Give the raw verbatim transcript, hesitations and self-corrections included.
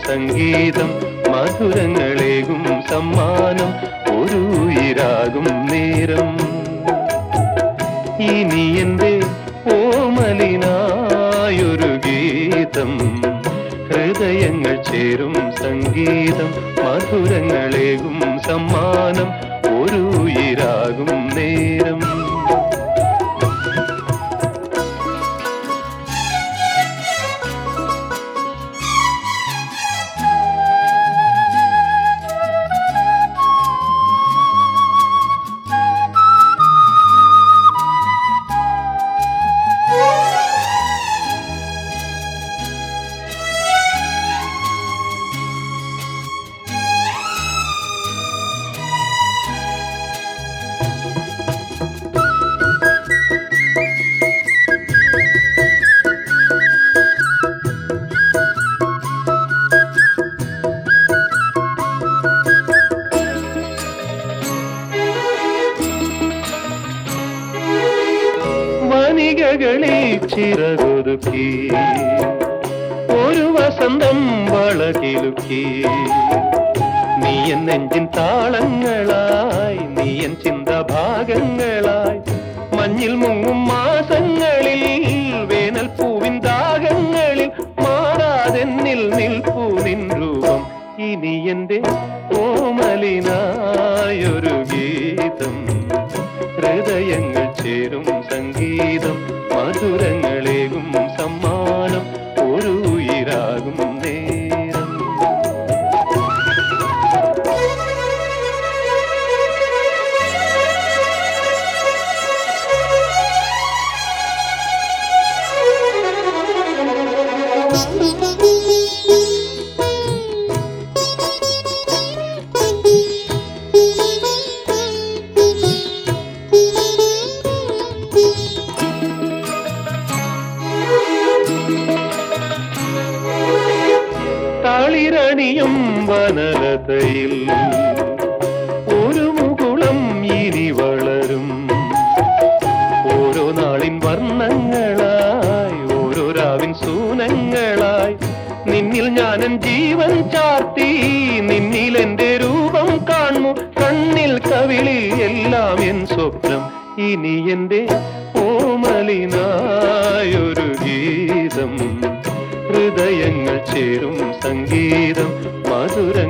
സംഗീതം മധുരങ്ങളേകും സമ്മാനം ഒരു ഉയിരാകും നേരം. ഇനി എന്റെ ഓമലിനായൊരു ഗീതം ഹൃദയങ്ങൾ ചേരും സംഗീതം മധുരങ്ങളേകും സമ്മാനം ഒരു ഉയിരാകും നേരം. വനികകളിൽ ചിറകൊതുക്കി ഒരു വസന്തം വളകിലുക്കി നീയൻ നെഞ്ചിൻ താളങ്ങളായി നീയൻ ചിന്താഭാഗങ്ങളായി മഞ്ഞിൽ മുങ്ങും മാസങ്ങളിൽ വേനൽ പൂവിൻ ദാഹങ്ങളിൽ മാറാതെന്നിൽ നിൽപ്പൂ നിൻ രൂപം. ഇനി എന്റെ ഓമലിനായൊരു ഗീതം ഹൃദയങ്ങൾ ചേരും സംഗീതം മധുരങ്ങളേകും സമ്മാനം ഒരു ഉയിരാകും നേരം. തളിരണിയും വനലതയിൽ ഒരു മുകുളം ഇനി വളരും ഓരോ നാളിൻ വർണ്ണങ്ങളായി ഓരോ രാവിൻ സൂനങ്ങളായി നിന്നിൽ ഞാനൻ ജീവൻ ചാർത്തി നിന്നിൽ എന്റെ രൂപം കാണുന്നു കണ്ണിൽ കവിളിൽ എല്ലാം എൻ സ്വപ്നം. ഇനി എന്റെ ഓമലിനായൊരു ഗീതം ഹൃദയങ്ങൾ ചേരും സംഗീതം മധുര